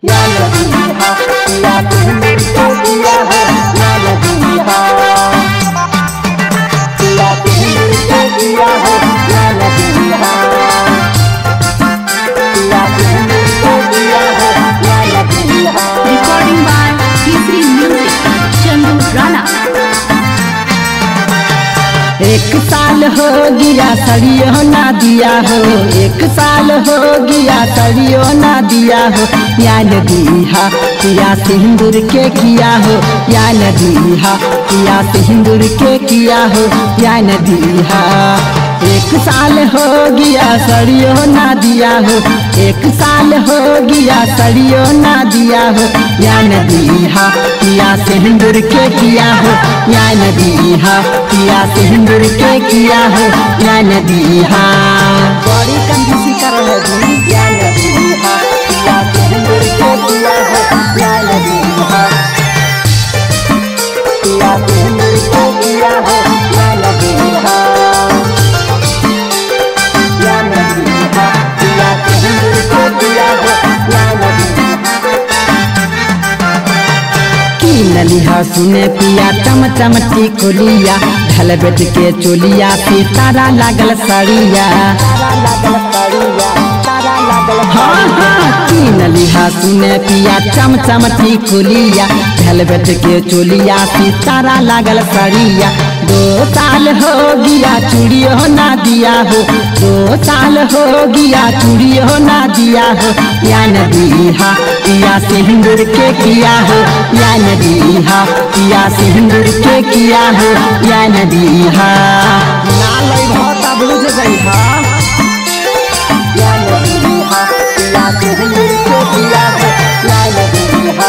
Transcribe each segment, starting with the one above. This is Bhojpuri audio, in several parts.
या नदिया पिया सिंदूर के किया हो या नदिया पिया सिंदूर के किया हो या नदिया पिया सिंदूर के किया हो या नदिया। Recording by T3 Music, Chandu Rana. एक साल हो गया सड़ियो ना दिया हो, एक साल हो गया सड़ियो ना दिया हो, या नदिया पिया सिंदूर के किया हो या नदिया पिया सिंदूर के किया हो या नदिया। एक साल हो गया सड़ियो ना दिया हो, एक साल हो गया सड़ियो ना दिया हो, या नदिया पिया सिंदूर के किया हो या नदिया पिया सिंदूर के किया हो या नदिया। बड़ी कंजूसी कर रहे जी या नदिया पिया सिंदूर के किया हो या नदिया पिया सिंदूर के किया हो या नदिया या नदिया पिया सिंदूर के किया हो या नदिया। नलिहा सुने पिया चम चमटी कोलिया ढल बेट के चोलिया सितारा लागल सड़िया हाँ हाँ की नलिहा सुने पिया चम चमटी कोलिया ढल बेट के चोलिया सितारा लागल सड़िया। 2 साल हो गया चूड़ियों ना दिया हो, 2 साल हो गया चूड़ियों ना दिया हो, या नदिया पिया सिंदूर के किया हो या नदिया पिया सिंदूर के किया हो या नदिया। नाल भाता बुझ गई हा या नदिया पिया सिंदूर के किया हो या नदिया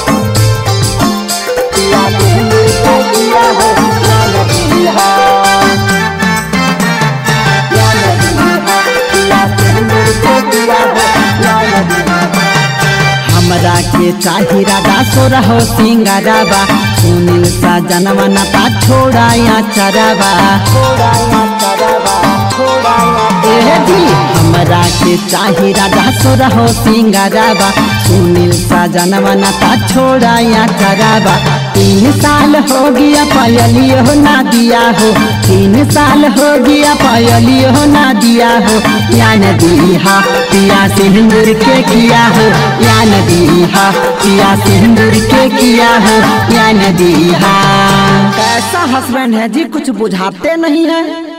पिया सिंदूर के किया हो या नदिया या नदिया पिया सिंदूर के किया हो या नदिया। हमरा के चाही राधा सोरहो सिंगाराबा सुनील सा जनवा नता छोड़ाया चराबा जी हमरा के चाही राधा सोरहो सिंगाराबा सुनील सा जनवा नता छोड़ाया चराबा। 3 साल हो गया पायलियो ना दिया हो, 3 साल हो गया पायलियो ना दिया हो, या नदिया पिया सिंदूर के किया हो या नदिया पिया सिंदूर के किया हो या नदिया। कैसा हस्बैंड है जी, कुछ बुझाते नहीं है।